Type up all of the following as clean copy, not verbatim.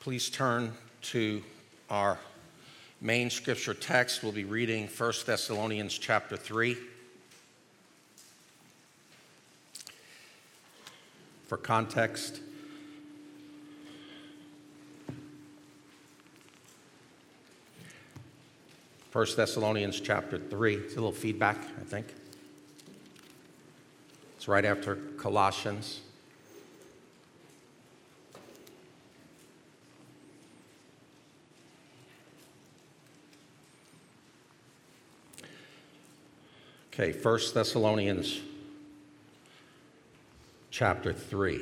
Please turn to our main scripture text. We'll be reading 1 Thessalonians chapter 3. For context, First Thessalonians chapter 3. It's a little feedback, I think. It's right after Colossians. Okay, 1 Thessalonians chapter 3.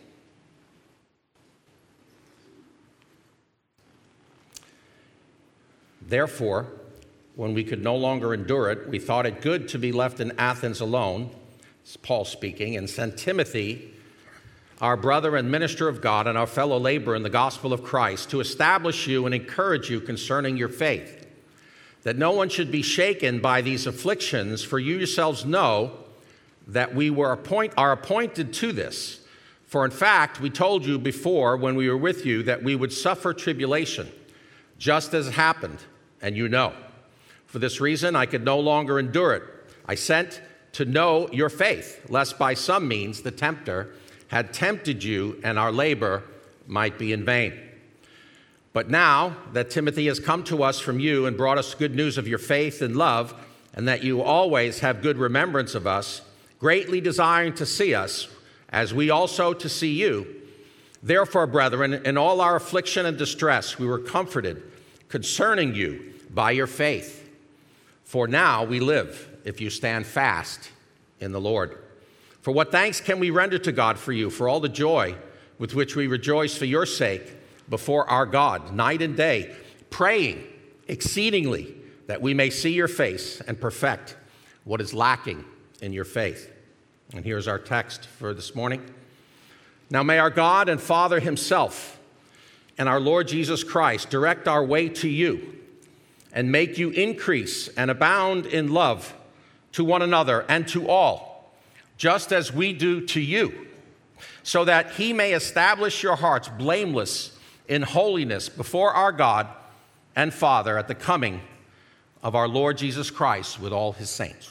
Therefore, when we could no longer endure it, we thought it good to be left in Athens alone, it's Paul speaking, and sent Timothy, our brother and minister of God and our fellow laborer in the gospel of Christ, to establish you and encourage you concerning your faith, that no one should be shaken by these afflictions, for you yourselves know that we are appointed to this. For in fact, we told you before when we were with you that we would suffer tribulation, just as it happened, and you know. For this reason, I could no longer endure it. I sent to know your faith, lest by some means the tempter had tempted you and our labor might be in vain. But now that Timothy has come to us from you and brought us good news of your faith and love, and that you always have good remembrance of us, greatly desiring to see us, as we also to see you, therefore, brethren, in all our affliction and distress, we were comforted concerning you by your faith. For now we live, if you stand fast in the Lord. For what thanks can we render to God for you, for all the joy with which we rejoice for your sake before our God, night and day, praying exceedingly that we may see your face and perfect what is lacking in your faith. And here's our text for this morning. Now may our God and Father himself and our Lord Jesus Christ direct our way to you and make you increase and abound in love to one another and to all, just as we do to you, so that he may establish your hearts blameless in holiness before our God and Father at the coming of our Lord Jesus Christ with all his saints.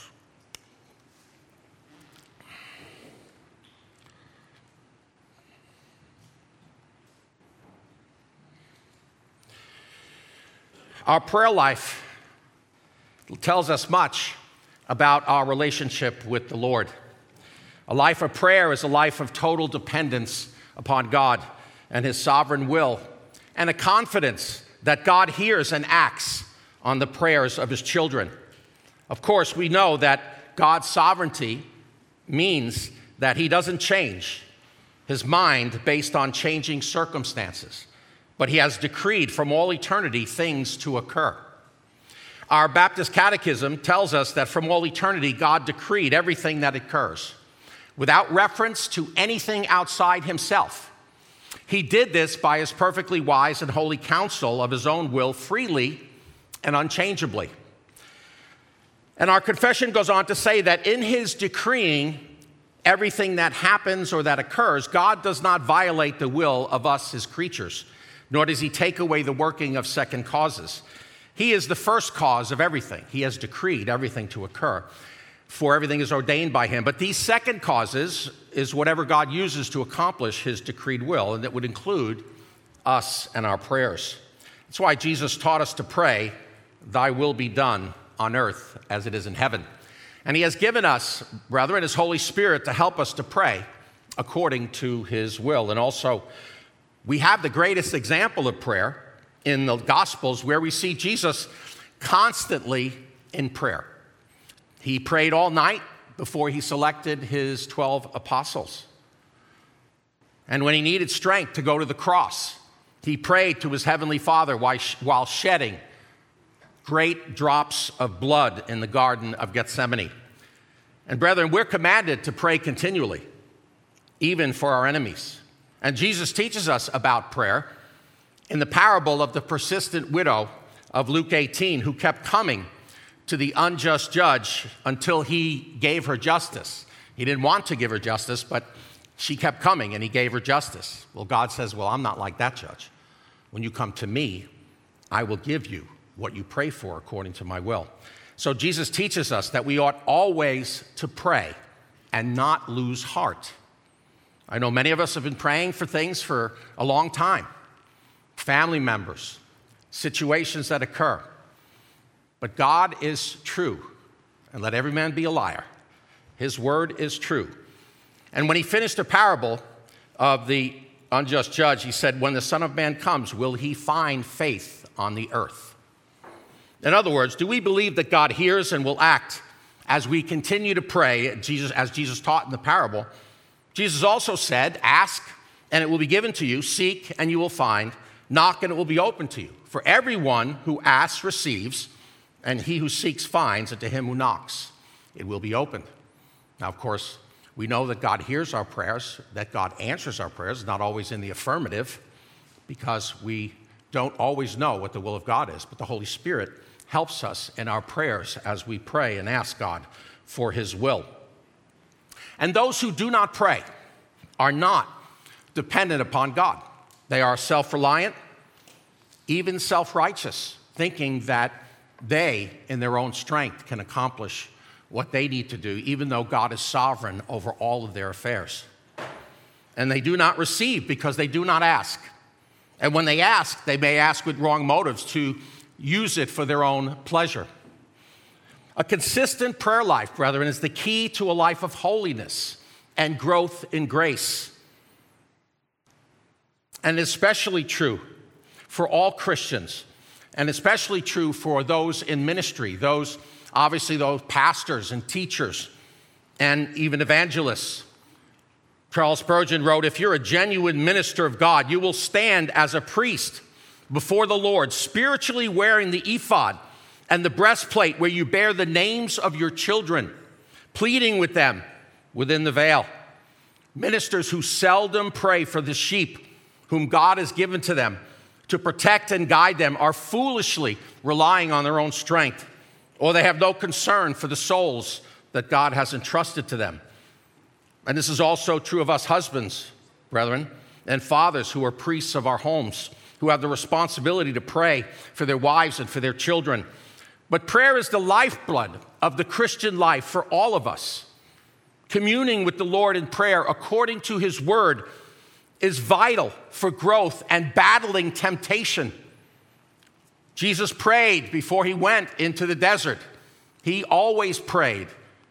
Our prayer life tells us much about our relationship with the Lord. A life of prayer is a life of total dependence upon God and his sovereign will, and a confidence that God hears and acts on the prayers of his children. Of course, we know that God's sovereignty means that he doesn't change his mind based on changing circumstances, but he has decreed from all eternity things to occur. Our Baptist Catechism tells us that from all eternity, God decreed everything that occurs without reference to anything outside himself. He did this by his perfectly wise and holy counsel of his own will, freely and unchangeably. And our confession goes on to say that in his decreeing everything that happens or that occurs, God does not violate the will of us, his creatures, nor does he take away the working of second causes. He is the first cause of everything. He has decreed everything to occur, for everything is ordained by him. But these second causes is whatever God uses to accomplish his decreed will, and that would include us and our prayers. That's why Jesus taught us to pray, thy will be done on earth as it is in heaven. And he has given us, brethren, his Holy Spirit to help us to pray according to his will. And also, we have the greatest example of prayer in the Gospels, where we see Jesus constantly in prayer. He prayed all night before he selected his 12 apostles. And when he needed strength to go to the cross, he prayed to his heavenly Father while shedding great drops of blood in the Garden of Gethsemane. And brethren, we're commanded to pray continually, even for our enemies. And Jesus teaches us about prayer in the parable of the persistent widow of Luke 18, who kept coming to the unjust judge until he gave her justice. He didn't want to give her justice, but she kept coming and he gave her justice. Well, God says, well, I'm not like that judge. When you come to me, I will give you what you pray for according to my will. So Jesus teaches us that we ought always to pray and not lose heart. I know many of us have been praying for things for a long time. Family members, situations that occur. But God is true, and let every man be a liar. His word is true. And when he finished the parable of the unjust judge, he said, when the Son of Man comes, will he find faith on the earth? In other words, do we believe that God hears and will act as we continue to pray, as Jesus taught in the parable? Jesus also said, ask and it will be given to you, seek and you will find, knock and it will be opened to you. For everyone who asks receives, and he who seeks finds, and to him who knocks it will be opened. Now, of course, we know that God hears our prayers, that God answers our prayers, not always in the affirmative, because we don't always know what the will of God is, but the Holy Spirit helps us in our prayers as we pray and ask God for his will. And those who do not pray are not dependent upon God. They are self-reliant, even self-righteous, thinking that they, in their own strength, can accomplish what they need to do, even though God is sovereign over all of their affairs. And they do not receive because they do not ask. And when they ask, they may ask with wrong motives to use it for their own pleasure. A consistent prayer life, brethren, is the key to a life of holiness and growth in grace. And especially true for all Christians, and especially true for those in ministry, those pastors and teachers and even evangelists. Charles Spurgeon wrote, if you're a genuine minister of God, you will stand as a priest before the Lord, spiritually wearing the ephod and the breastplate where you bear the names of your children, pleading with them within the veil. Ministers who seldom pray for the sheep whom God has given to them to protect and guide them are foolishly relying on their own strength, or they have no concern for the souls that God has entrusted to them. And this is also true of us husbands, brethren, and fathers who are priests of our homes, who have the responsibility to pray for their wives and for their children. But prayer is the lifeblood of the Christian life for all of us. Communing with the Lord in prayer according to his word is vital for growth and battling temptation. Jesus prayed before he went into the desert. He always prayed.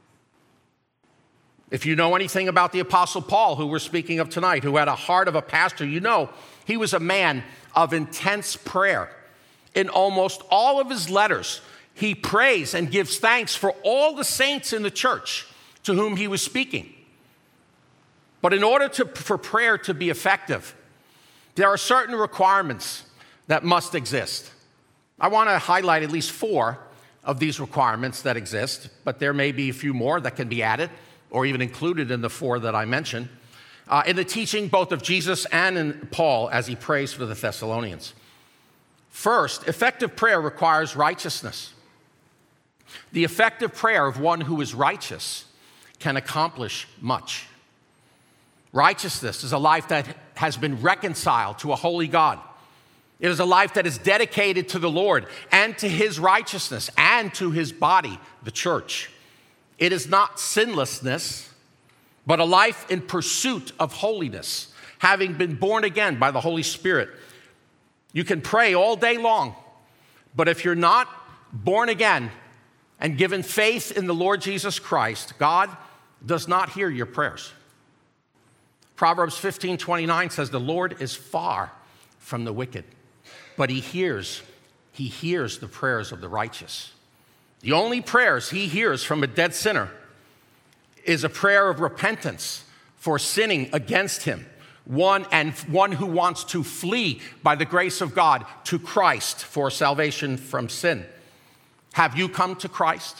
If you know anything about the Apostle Paul, who we're speaking of tonight, who had a heart of a pastor, you know he was a man of intense prayer. In almost all of his letters, he prays and gives thanks for all the saints in the church to whom he was speaking. But in order for prayer to be effective, there are certain requirements that must exist. I want to highlight at least 4 of these requirements that exist, but there may be a few more that can be added or even included in the 4 that I mentioned, in the teaching both of Jesus and in Paul as he prays for the Thessalonians. First, effective prayer requires righteousness. The effective prayer of one who is righteous can accomplish much. Righteousness is a life that has been reconciled to a holy God. It is a life that is dedicated to the Lord and to his righteousness and to his body, the church. It is not sinlessness, but a life in pursuit of holiness, having been born again by the Holy Spirit. You can pray all day long, but if you're not born again and given faith in the Lord Jesus Christ, God does not hear your prayers. Proverbs 15:29 says, the Lord is far from the wicked, but he hears the prayers of the righteous. The only prayers he hears from a dead sinner is a prayer of repentance for sinning against him, one who wants to flee by the grace of God to Christ for salvation from sin. Have you come to Christ?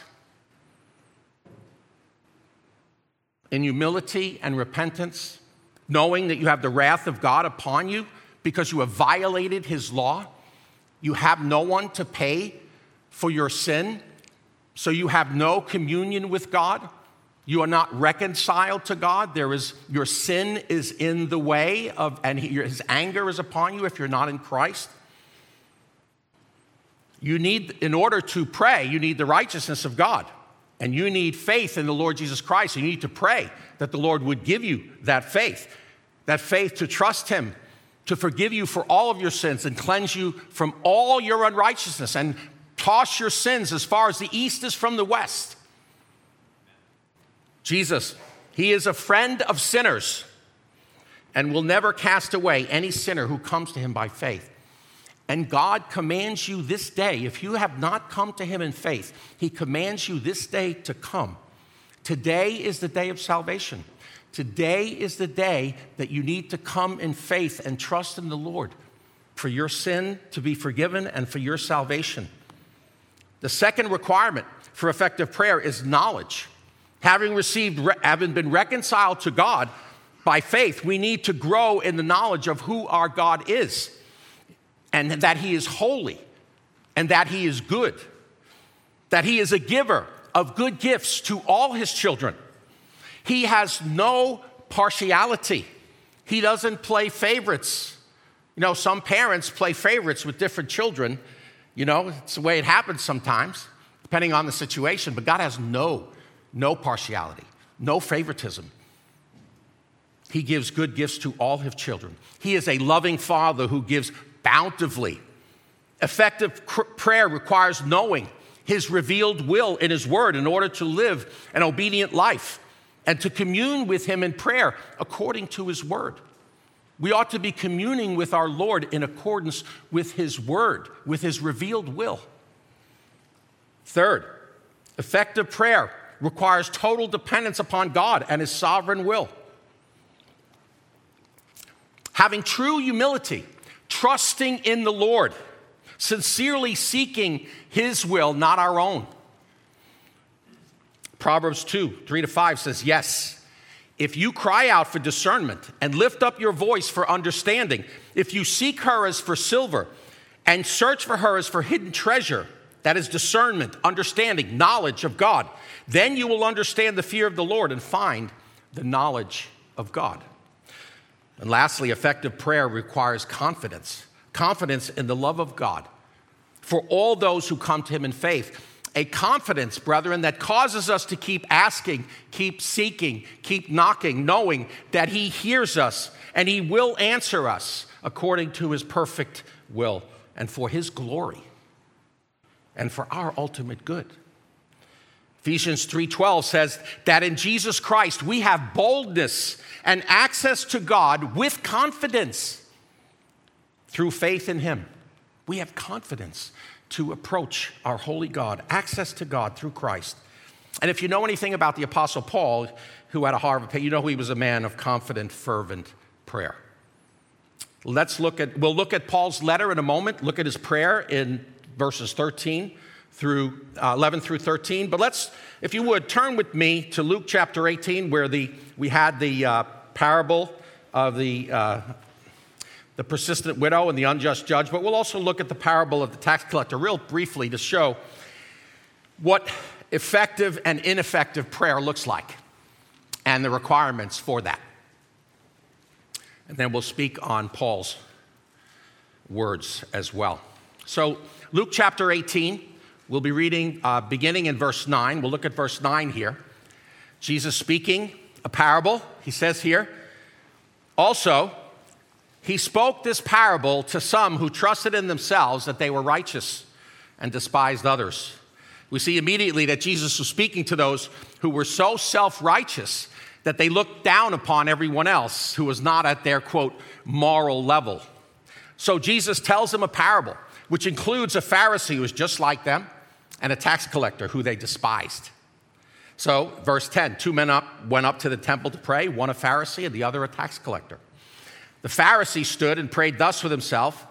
In humility and repentance, knowing that you have the wrath of God upon you because you have violated his law? You have no one to pay for your sin, so you have no communion with God. You are not reconciled to God. Your sin is in the way of, and his anger is upon you if you're not in Christ. In order to pray, you need the righteousness of God. And you need faith in the Lord Jesus Christ. You need to pray that the Lord would give you that faith to trust him, to forgive you for all of your sins and cleanse you from all your unrighteousness and toss your sins as far as the east is from the west. Jesus, he is a friend of sinners and will never cast away any sinner who comes to him by faith. And God commands you this day, if you have not come to him in faith, he commands you this day to come. Today is the day of salvation. Today is the day that you need to come in faith and trust in the Lord for your sin to be forgiven and for your salvation. The second requirement for effective prayer is knowledge. Having been reconciled to God by faith, we need to grow in the knowledge of who our God is, and that he is holy, and that he is good, that he is a giver of good gifts to all his children. He has no partiality. He doesn't play favorites. Some parents play favorites with different children. It's the way it happens sometimes, depending on the situation. But God has no partiality, no favoritism. He gives good gifts to all his children. He is a loving father who gives bountifully. Effective prayer requires knowing his revealed will in his word in order to live an obedient life and to commune with him in prayer according to his word. We ought to be communing with our Lord in accordance with his word, with his revealed will. Third, effective prayer requires total dependence upon God and his sovereign will. Having true humility, trusting in the Lord, sincerely seeking his will, not our own. Proverbs 2:3-5 says, yes, if you cry out for discernment and lift up your voice for understanding, if you seek her as for silver and search for her as for hidden treasure, that is discernment, understanding, knowledge of God, then you will understand the fear of the Lord and find the knowledge of God. And lastly, effective prayer requires confidence in the love of God for all those who come to him in faith. A confidence, brethren, that causes us to keep asking, keep seeking, keep knocking, knowing that he hears us and he will answer us according to his perfect will and for his glory and for our ultimate good. Ephesians 3:12 says that in Jesus Christ we have boldness and access to God with confidence through faith in him. We have confidence to approach our holy God, access to God through Christ. And if you know anything about the Apostle Paul, who had a Harvard, he was a man of confident, fervent prayer. We'll look at Paul's letter in a moment, look at his prayer in verses 11 through 13. But if you would, turn with me to Luke chapter 18, where we had the parable of the persistent widow and the unjust judge. But we'll also look at the parable of the tax collector real briefly to show what effective and ineffective prayer looks like and the requirements for that. And then we'll speak on Paul's words as well. So Luke chapter 18, we'll be reading beginning in verse 9. We'll look at verse 9 here. Jesus speaking a parable, he says here, also, he spoke this parable to some who trusted in themselves that they were righteous and despised others. We see immediately that Jesus was speaking to those who were so self-righteous that they looked down upon everyone else who was not at their, quote, moral level. So Jesus tells them a parable, which includes a Pharisee who was just like them and a tax collector who they despised. So, verse 10, two men went up to the temple to pray, one a Pharisee and the other a tax collector. The Pharisee stood and prayed thus with himself.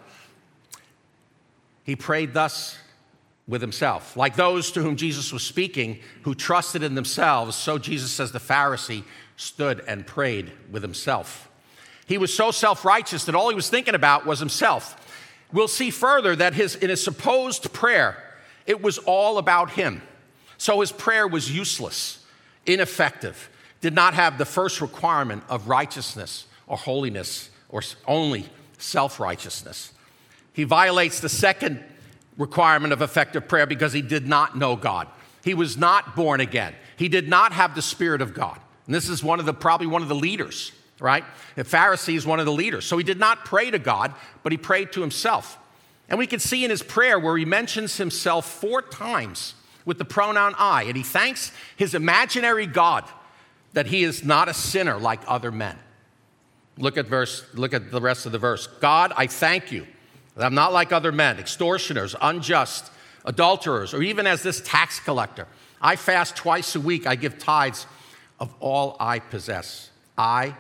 He prayed thus with himself. Like those to whom Jesus was speaking, who trusted in themselves, so Jesus says the Pharisee stood and prayed with himself. He was so self-righteous that all he was thinking about was himself. We'll see further that in his supposed prayer, it was all about him. So his prayer was useless. ineffective, did not have the first requirement of righteousness or holiness or only self-righteousness. He violates the second requirement of effective prayer because he did not know God. He was not born again. He did not have the Spirit of God. And this is probably one of the leaders, right? The Pharisee is one of the leaders. So he did not pray to God, but he prayed to himself. And we can see in his prayer where he mentions himself 4 times with the pronoun I, and he thanks his imaginary God that he is not a sinner like other men. Look at the rest of the verse. God, I thank you that I'm not like other men, extortioners, unjust, adulterers, or even as this tax collector. I fast twice a week. I give tithes of all I possess. I.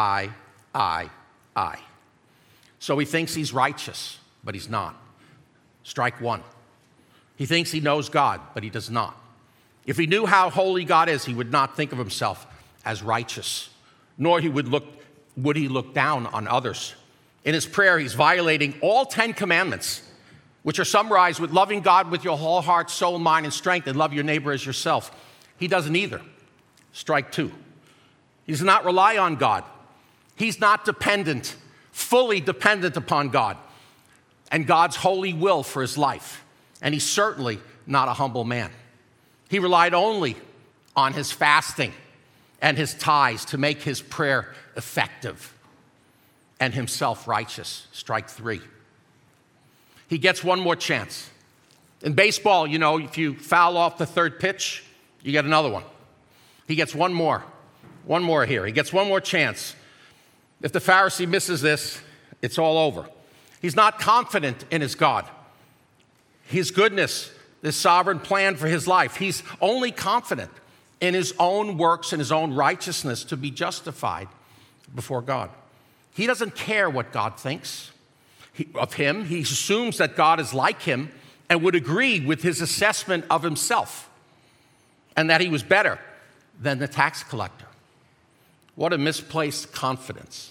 So he thinks he's righteous, but he's not. Strike 1. He thinks he knows God, but he does not. If he knew how holy God is, he would not think of himself as righteous, nor would he look down on others. In his prayer, he's violating all 10 commandments, which are summarized with loving God with your whole heart, soul, mind, and strength, and love your neighbor as yourself. He doesn't either. Strike 2. He does not rely on God. He's not fully dependent upon God and God's holy will for his life. And he's certainly not a humble man. He relied only on his fasting and his tithes to make his prayer effective and himself righteous. Strike 3. He gets one more chance. In baseball, if you foul off the third pitch, you get another one. He gets one more here. He gets one more chance. If the Pharisee misses this, it's all over. He's not confident in his God, his goodness, his sovereign plan for his life. He's only confident in his own works and his own righteousness to be justified before God. He doesn't care what God thinks of him. He assumes that God is like him and would agree with his assessment of himself and that he was better than the tax collector. What a misplaced confidence.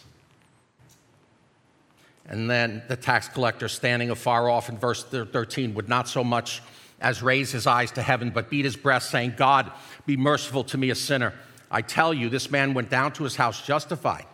And then the tax collector, standing afar off in verse 13, would not so much as raise his eyes to heaven, but beat his breast, saying, God, be merciful to me, a sinner. I tell you, this man went down to his house justified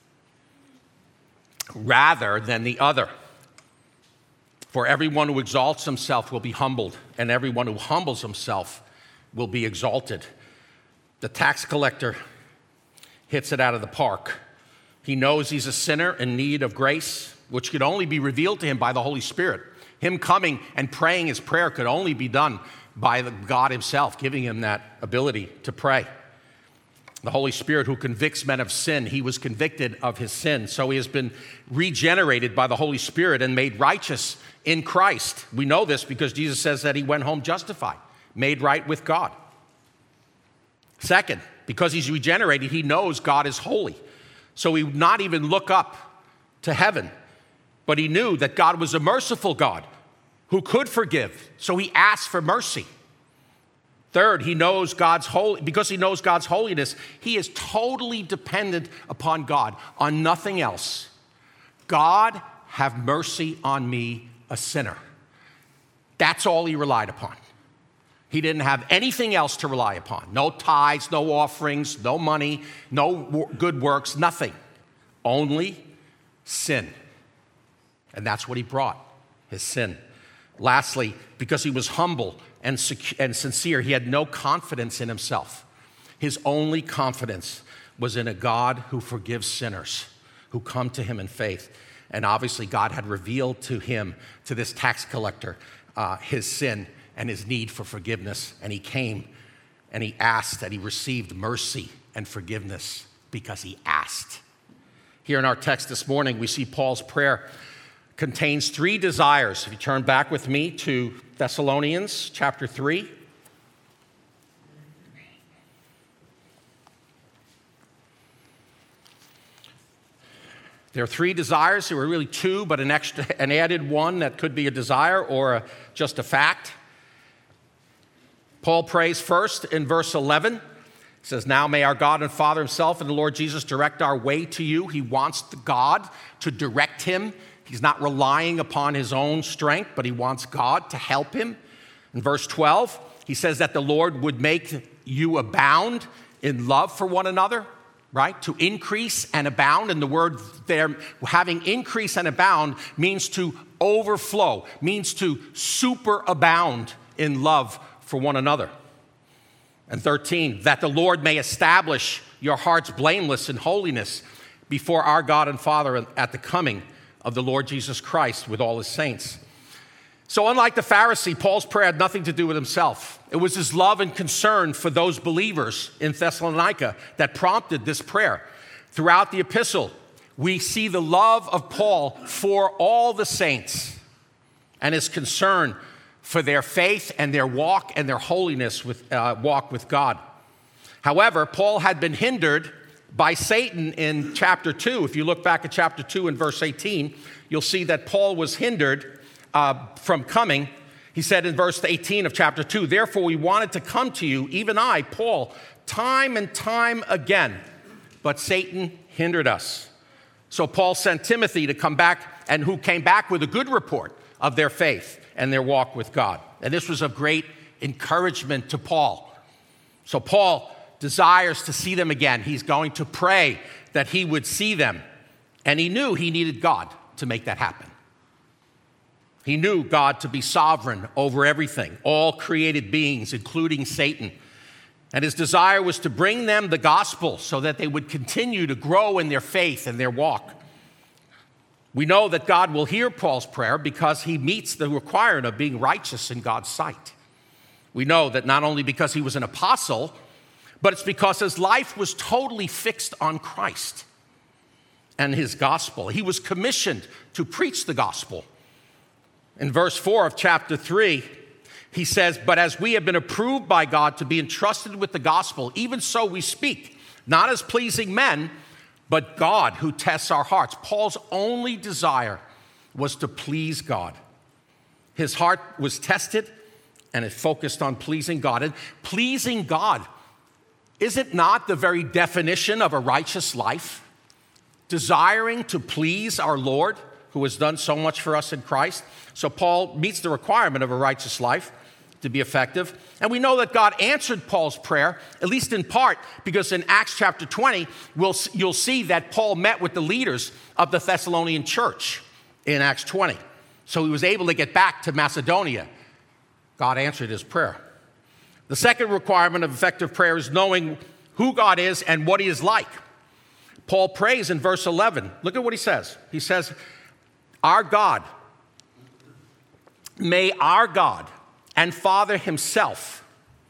rather than the other. For everyone who exalts himself will be humbled, and everyone who humbles himself will be exalted. The tax collector hits it out of the park. He knows he's a sinner in need of grace, which could only be revealed to him by the Holy Spirit. Him coming and praying his prayer could only be done by God himself, giving him that ability to pray. The Holy Spirit who convicts men of sin, he was convicted of his sin. So he has been regenerated by the Holy Spirit and made righteous in Christ. We know this because Jesus says that he went home justified, made right with God. Second, because he's regenerated, he knows God is holy. So he would not even look up to heaven, but he knew that God was a merciful God who could forgive. So he asked for mercy. Third, he knows because he knows God's holiness, he is totally dependent upon God, on nothing else. God, have mercy on me, a sinner. That's all he relied upon. He didn't have anything else to rely upon. No tithes, no offerings, no money, no good works, nothing. Only sin. And that's what he brought, his sin. Lastly, because he was humble and sincere, he had no confidence in himself. His only confidence was in a God who forgives sinners who come to him in faith. And obviously God had revealed to him, to this tax collector, his sin and his need for forgiveness. And he came and he asked, and he received mercy and forgiveness because he asked. Here in our text this morning, we see Paul's prayer contains 3 desires. If you turn back with me to Thessalonians chapter 3. There are 3 desires. There were really 2, but an added one that could be a desire or just a fact. Paul prays first in verse 11. He says, now may our God and Father himself and the Lord Jesus direct our way to you. He wants God to direct him. He's not relying upon his own strength, but he wants God to help him. In verse 12, he says that the Lord would make you abound in love for one another, right? To increase and abound. And the word there, having increase and abound, means to overflow, means to superabound in love for one another. And 13, that the Lord may establish your hearts blameless in holiness before our God and Father at the coming of the Lord Jesus Christ with all his saints. So unlike the Pharisee, Paul's prayer had nothing to do with himself. It was his love and concern for those believers in Thessalonica that prompted this prayer. Throughout the epistle, we see the love of Paul for all the saints and his concern for their faith and their walk and their holiness walk with God. However, Paul had been hindered by Satan in chapter 2. If you look back at chapter 2 and verse 18, you'll see that Paul was hindered from coming. He said in verse 18 of chapter 2, therefore we wanted to come to you, even I, Paul, time and time again, but Satan hindered us. So Paul sent Timothy to come back, and who came back with a good report of their faith and their walk with God. And this was of great encouragement to Paul. So Paul desires to see them again. He's going to pray that he would see them. And he knew he needed God to make that happen. He knew God to be sovereign over everything, all created beings, including Satan. And his desire was to bring them the gospel so that they would continue to grow in their faith and their walk. We know that God will hear Paul's prayer because he meets the requirement of being righteous in God's sight. We know that not only because he was an apostle, but it's because his life was totally fixed on Christ and his gospel. He was commissioned to preach the gospel. In verse 4 of chapter 3, he says, but as we have been approved by God to be entrusted with the gospel, even so we speak, not as pleasing men, but God who tests our hearts. Paul's only desire was to please God. His heart was tested, and it focused on pleasing God. And pleasing God, is it not the very definition of a righteous life? Desiring to please our Lord, who has done so much for us in Christ. So Paul meets the requirement of a righteous life to be effective. And we know that God answered Paul's prayer, at least in part, because in Acts chapter 20, you'll see that Paul met with the leaders of the Thessalonian church in Acts 20. So he was able to get back to Macedonia. God answered his prayer. The second requirement of effective prayer is knowing who God is and what he is like. Paul prays in verse 11. Look at what he says. He says, our God, may our God and Father himself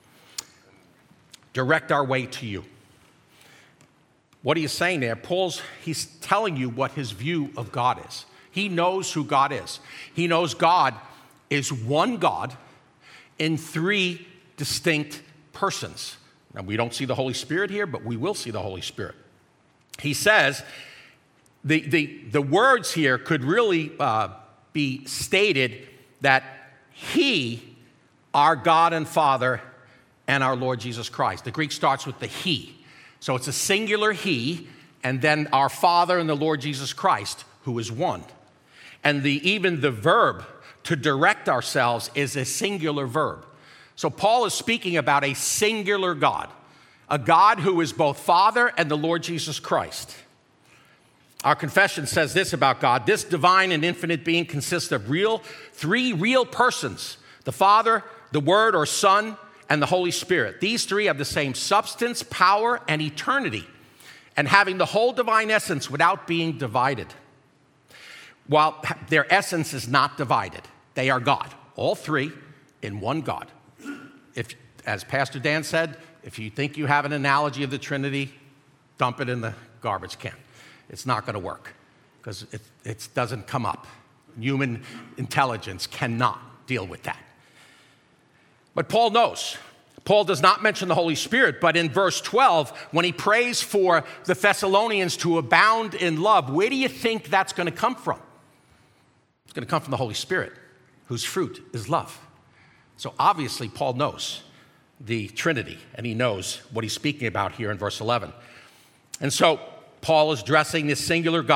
direct our way to you. What are you saying there? He's telling you what his view of God is. He knows who God is. He knows God is one God in three distinct persons. Now, we don't see the Holy Spirit here, but we will see the Holy Spirit. He says, the words here could really be stated that he, our God and Father, and our Lord Jesus Christ. The Greek starts with the he. So it's a singular he, and then our Father and the Lord Jesus Christ, who is one. And even the verb to direct ourselves is a singular verb. So Paul is speaking about a singular God, a God who is both Father and the Lord Jesus Christ. Our confession says this about God: this divine and infinite being consists of three real persons, the Father, the Word or Son, and the Holy Spirit. These three have the same substance, power, and eternity, and having the whole divine essence without being divided. While their essence is not divided, they are God, all three in one God. If, as Pastor Dan said, if you think you have an analogy of the Trinity, dump it in the garbage can. It's not going to work because it doesn't come up. Human intelligence cannot deal with that. But Paul knows. Paul does not mention the Holy Spirit, but in verse 12, when he prays for the Thessalonians to abound in love, where do you think that's going to come from? It's going to come from the Holy Spirit, whose fruit is love. So obviously, Paul knows the Trinity, and he knows what he's speaking about here in verse 11. And so Paul is addressing this singular God,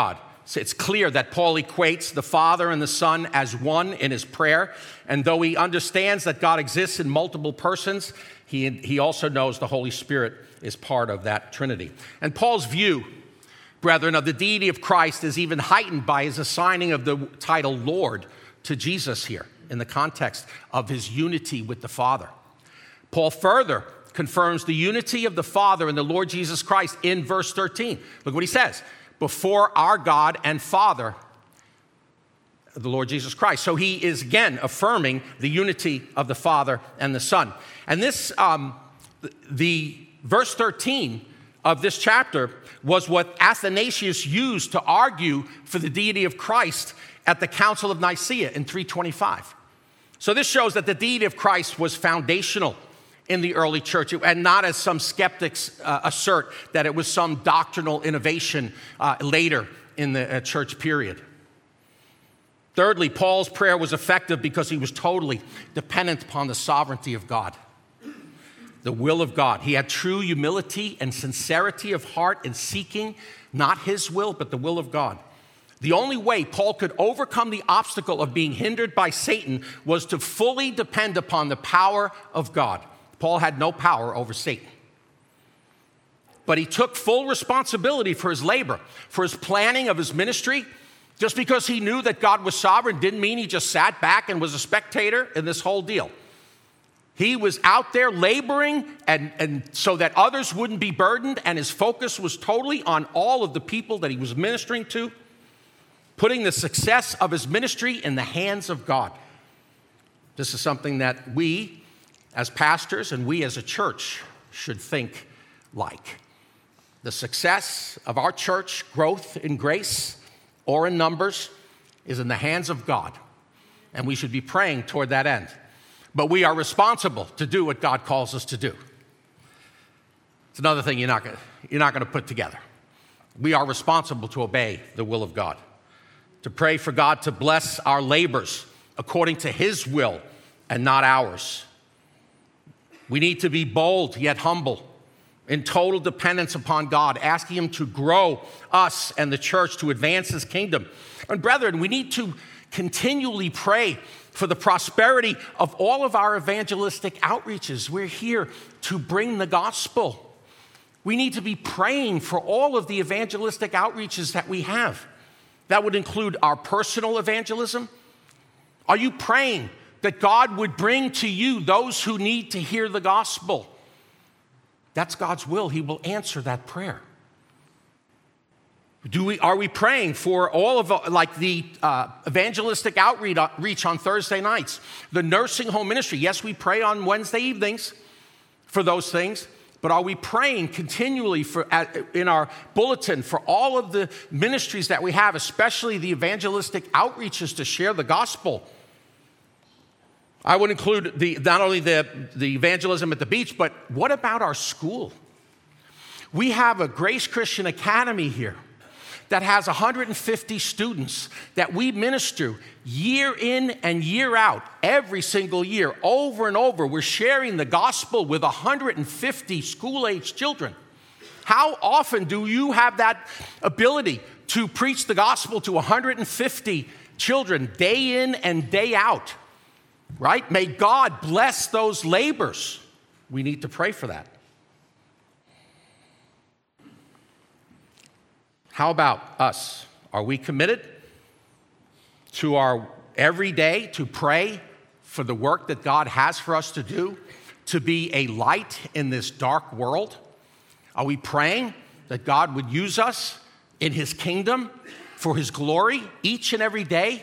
So it's clear that Paul equates the Father and the Son as one in his prayer. And though he understands that God exists in multiple persons, he also knows the Holy Spirit is part of that Trinity. And Paul's view, brethren, of the deity of Christ is even heightened by his assigning of the title Lord to Jesus here in the context of his unity with the Father. Paul further confirms the unity of the Father and the Lord Jesus Christ in verse 13. Look what he says. Before our God and Father, the Lord Jesus Christ. So he is again affirming the unity of the Father and the Son. And this, the verse 13 of this chapter was what Athanasius used to argue for the deity of Christ at the Council of Nicaea in 325. So this shows that the deity of Christ was foundational in the early church, and not as some skeptics assert that it was some doctrinal innovation later in the church period. Thirdly, Paul's prayer was effective because he was totally dependent upon the sovereignty of God, the will of God. He had true humility and sincerity of heart in seeking not his will, but the will of God. The only way Paul could overcome the obstacle of being hindered by Satan was to fully depend upon the power of God. Paul had no power over Satan. But he took full responsibility for his labor, for his planning of his ministry. Just because he knew that God was sovereign didn't mean he just sat back and was a spectator in this whole deal. He was out there laboring and so that others wouldn't be burdened, and his focus was totally on all of the people that he was ministering to, putting the success of his ministry in the hands of God. This is something that we as pastors and we as a church should think like. The success of our church, growth in grace or in numbers, is in the hands of God, and we should be praying toward that end. But we are responsible to do what God calls us to do. It's another thing you're not going to put together. We are responsible to obey the will of God, to pray for God to bless our labors according to his will and not ours. We need to be bold yet humble, in total dependence upon God, asking him to grow us and the church to advance his kingdom. And brethren, we need to continually pray for the prosperity of all of our evangelistic outreaches. We're here to bring the gospel. We need to be praying for all of the evangelistic outreaches that we have. That would include our personal evangelism. Are you praying that God would bring to you those who need to hear the gospel? That's God's will. He will answer that prayer. Are we praying for all of the evangelistic outreach on Thursday nights, the nursing home ministry? Yes, we pray on Wednesday evenings for those things, but are we praying continually in our bulletin for all of the ministries that we have, especially the evangelistic outreaches to share the gospel? I would include not only the evangelism at the beach, but what about our school? We have a Grace Christian Academy here that has 150 students that we minister year in and year out, every single year, over and over. We're sharing the gospel with 150 school-age children. How often do you have that ability to preach the gospel to 150 children day in and day out? Right? May God bless those labors. We need to pray for that. How about us? Are we committed to our every day to pray for the work that God has for us to do, to be a light in this dark world? Are we praying that God would use us in his kingdom for his glory each and every day?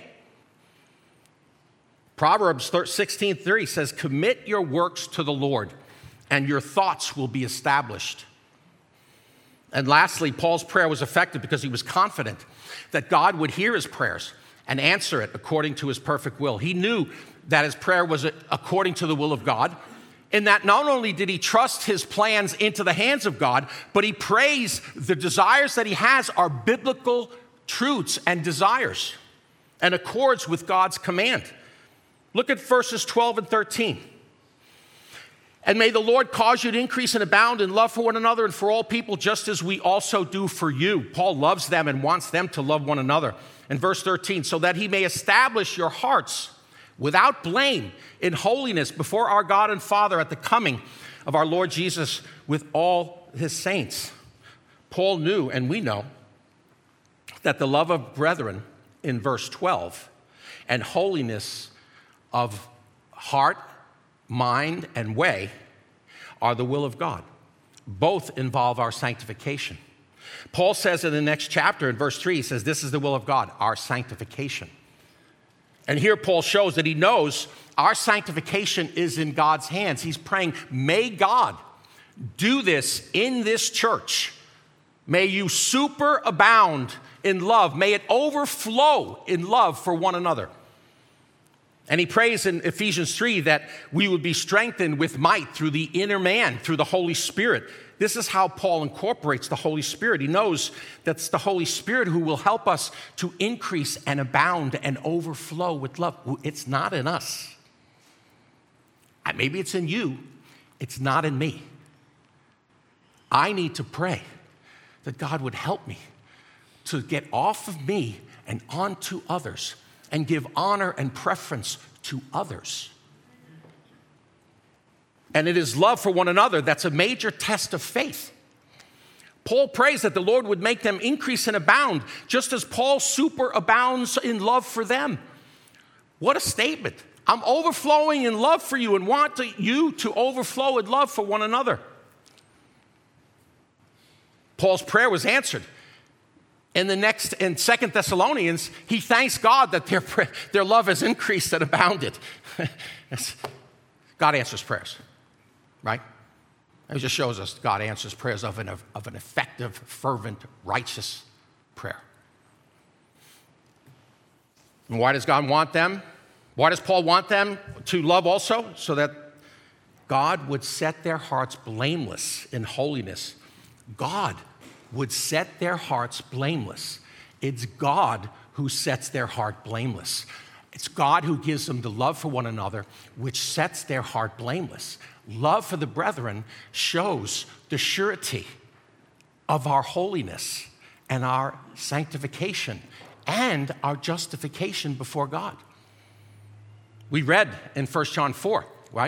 Proverbs 16:3 says, "Commit your works to the Lord, and your thoughts will be established." And lastly, Paul's prayer was effective because he was confident that God would hear his prayers and answer it according to his perfect will. He knew that his prayer was according to the will of God, in that not only did he trust his plans into the hands of God, but he prays the desires that he has are biblical truths and desires and accords with God's command. Look at verses 12 and 13. And may the Lord cause you to increase and abound in love for one another and for all people, just as we also do for you. Paul loves them and wants them to love one another. In verse 13, so that he may establish your hearts without blame in holiness before our God and Father at the coming of our Lord Jesus with all his saints. Paul knew, and we know, that the love of brethren in verse 12 and holiness of heart, mind, and way are the will of God. Both involve our sanctification. Paul says in the next chapter, in verse 3, he says, this is the will of God, our sanctification. And here Paul shows that he knows our sanctification is in God's hands. He's praying, may God do this in this church. May you superabound in love. May it overflow in love for one another. And he prays in Ephesians 3 that we would be strengthened with might through the inner man, through the Holy Spirit. This is how Paul incorporates the Holy Spirit. He knows that's the Holy Spirit who will help us to increase and abound and overflow with love. It's not in us. Maybe it's in you. It's not in me. I need to pray that God would help me to get off of me and onto others and give honor and preference to others. And it is love for one another that's a major test of faith. Paul prays that the Lord would make them increase and abound, just as Paul superabounds in love for them. What a statement. I'm overflowing in love for you and want you to overflow in love for one another. Paul's prayer was answered. In 2 Thessalonians, he thanks God that their love has increased and abounded. God answers prayers, right? It just shows us God answers prayers of an effective, fervent, righteous prayer. And why does God want them? Why does Paul want them to love also? So that God would set their hearts blameless in holiness. God would set their hearts blameless. It's God who sets their heart blameless. It's God who gives them the love for one another, which sets their heart blameless. Love for the brethren shows the surety of our holiness and our sanctification and our justification before God. We read in 1 John 4, right?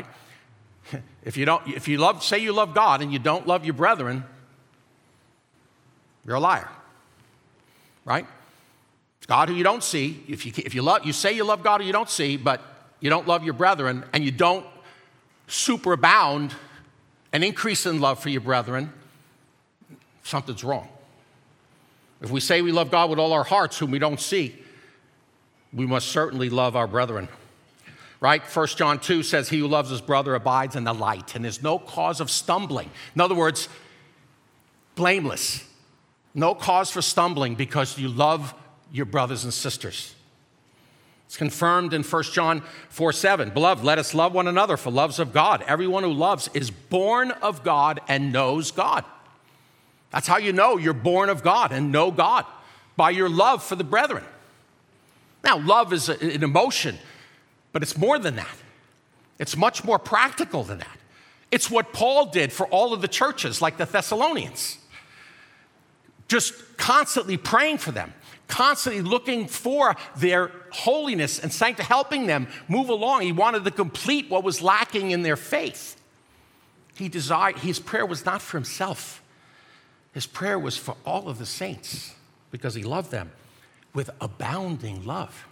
Say you love God and you don't love your brethren, you're a liar, right? It's God who you don't see. You say you love God who you don't see, but you don't love your brethren, and you don't superabound and increase in love for your brethren, something's wrong. If we say we love God with all our hearts, whom we don't see, we must certainly love our brethren. Right? 1 John 2 says, he who loves his brother abides in the light, and there's no cause of stumbling. In other words, blameless. No cause for stumbling because you love your brothers and sisters. It's confirmed in 1 John 4:7. Beloved, let us love one another, for love's of God. Everyone who loves is born of God and knows God. That's how you know you're born of God and know God, by your love for the brethren. Now, love is an emotion, but it's more than that. It's much more practical than that. It's what Paul did for all of the churches, like the Thessalonians. Just constantly praying for them, constantly looking for their holiness and helping them move along. He wanted to complete what was lacking in their faith. His prayer was not for himself. His prayer was for all of the saints because he loved them with abounding love.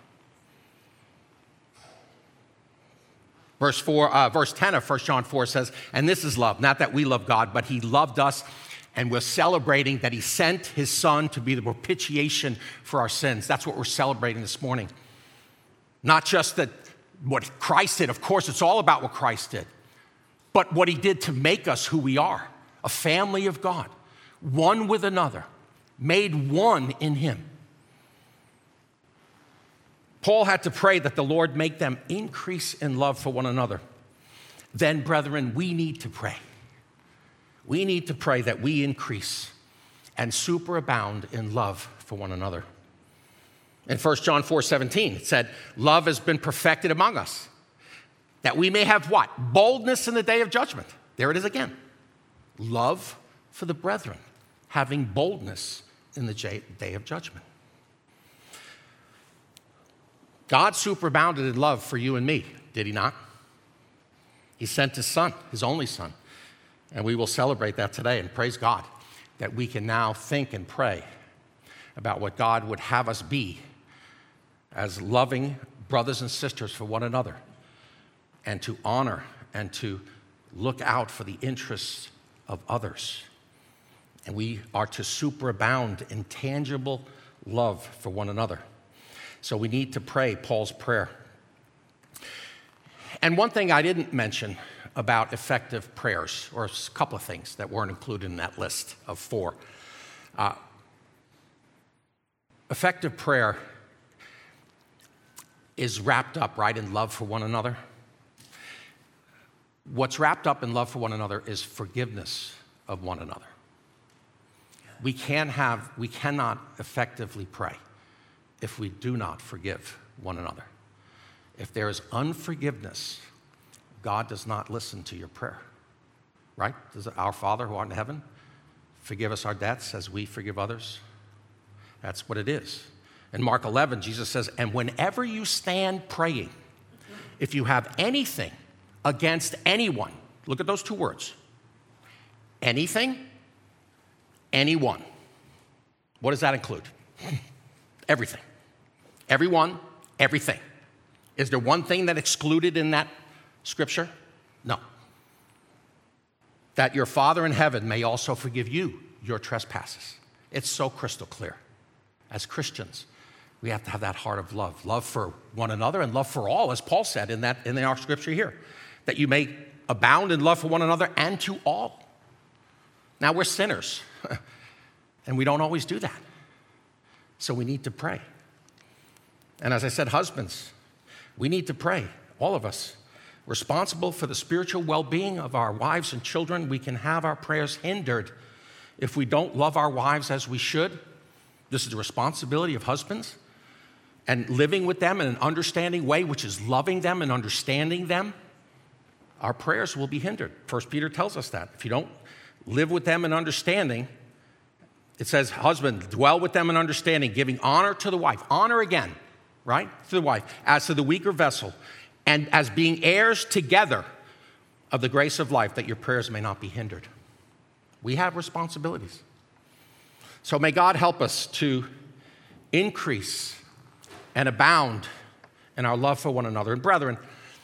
Verse 10 of 1 John 4 says, and this is love, not that we love God, but he loved us, and we're celebrating that he sent his son to be the propitiation for our sins. That's what we're celebrating this morning. Not just that what Christ did. Of course, it's all about what Christ did. But what he did to make us who we are, a family of God, one with another, made one in him. Paul had to pray that the Lord make them increase in love for one another. Then, brethren, we need to pray. We need to pray that we increase and superabound in love for one another. In 1 John 4:17, it said, love has been perfected among us, That we may have what? Boldness in the day of judgment. There it is again. Love for the brethren, having boldness in the day of judgment. God superabounded in love for you and me, did he not? He sent his son, his only son. And we will celebrate that today and praise God that we can now think and pray about what God would have us be as loving brothers and sisters for one another, and to honor and to look out for the interests of others. And we are to superabound in tangible love for one another. So we need to pray Paul's prayer. And one thing I didn't mention about effective prayers, or a couple of things that weren't included in that list of 4. Effective prayer is wrapped up, right, in love for one another. What's wrapped up in love for one another is forgiveness of one another. We cannot effectively pray if we do not forgive one another. If there is unforgiveness, God does not listen to your prayer, right? Does our Father who art in heaven forgive us our debts as we forgive others? That's what it is. In Mark 11, Jesus says, and whenever you stand praying, if you have anything against anyone, look at those 2 words, anything, anyone. What does that include? Everything. Everyone, everything. Is there one thing that excluded in that scripture? No. That your Father in heaven may also forgive you your trespasses. It's so crystal clear. As Christians, we have to have that heart of love for one another and love for all, as Paul said in our scripture here, that you may abound in love for one another and to all. Now, we're sinners, and we don't always do that. So we need to pray. And as I said, husbands, we need to pray, all of us, responsible for the spiritual well-being of our wives and children. We can have our prayers hindered if we don't love our wives as we should. This is the responsibility of husbands. And living with them in an understanding way, which is loving them and understanding them, our prayers will be hindered. 1 Peter tells us that. If you don't live with them in understanding, it says, husband, dwell with them in understanding, giving honor to the wife. Honor again, right? To the wife, as to the weaker vessel, and as being heirs together of the grace of life, that your prayers may not be hindered. We have responsibilities. So may God help us to increase and abound in our love for one another. And brethren,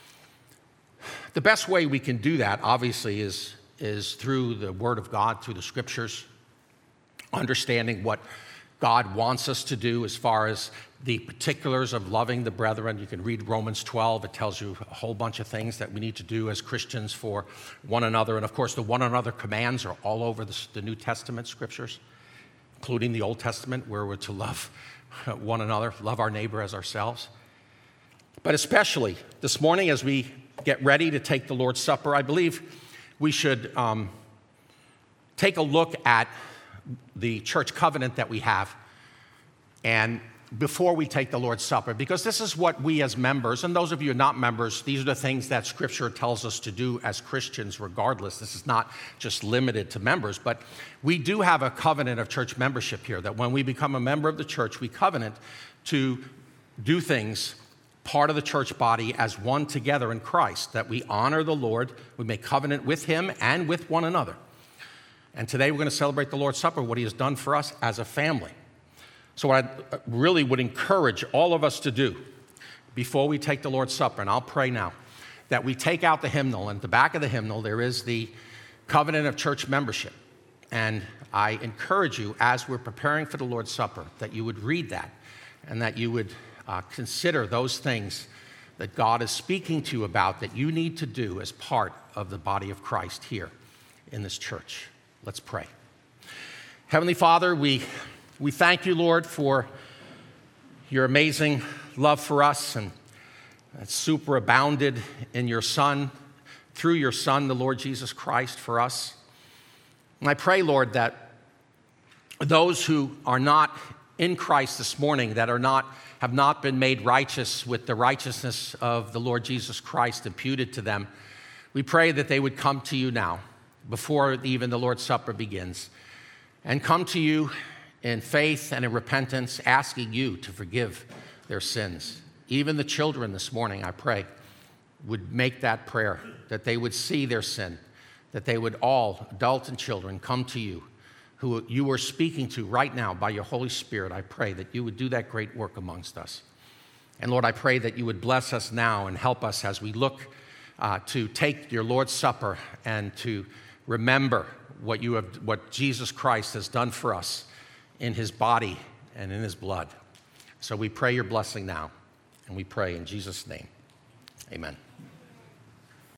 the best way we can do that, obviously, is through the Word of God, through the Scriptures, understanding what God wants us to do as far as the particulars of loving the brethren. You can read Romans 12. It tells you a whole bunch of things that we need to do as Christians for one another. And, of course, the one another commands are all over the New Testament Scriptures, including the Old Testament, where we're to love one another, love our neighbor as ourselves. But especially this morning, as we get ready to take the Lord's Supper, I believe we should take a look at the church covenant that we have, and before we take the Lord's Supper, because this is what we as members, and those of you who are not members, these are the things that Scripture tells us to do as Christians regardless. This is not just limited to members, but we do have a covenant of church membership here, that when we become a member of the church, we covenant to do things, part of the church body, as one together in Christ, that we honor the Lord, we make covenant with Him and with one another. And today we're going to celebrate the Lord's Supper, what He has done for us as a family. So what I really would encourage all of us to do before we take the Lord's Supper, and I'll pray now, that we take out the hymnal, and at the back of the hymnal there is the covenant of church membership. And I encourage you, as we're preparing for the Lord's Supper, that you would read that, and that you would consider those things that God is speaking to you about that you need to do as part of the body of Christ here in this church. Let's pray. Heavenly Father, we thank you, Lord, for your amazing love for us, and that superabounded in your Son, through your Son, the Lord Jesus Christ, for us. And I pray, Lord, that those who are not in Christ this morning that have not been made righteous with the righteousness of the Lord Jesus Christ imputed to them, we pray that they would come to you now, before even the Lord's Supper begins, and come to you in faith and in repentance, asking you to forgive their sins. Even the children this morning, I pray, would make that prayer, that they would see their sin, that they would all, adults and children, come to you, who you are speaking to right now by your Holy Spirit. I pray that you would do that great work amongst us. And Lord, I pray that you would bless us now and help us as we look to take your Lord's Supper and to remember what Jesus Christ has done for us in his body and in his blood. So we pray your blessing now, and we pray in Jesus' name. Amen.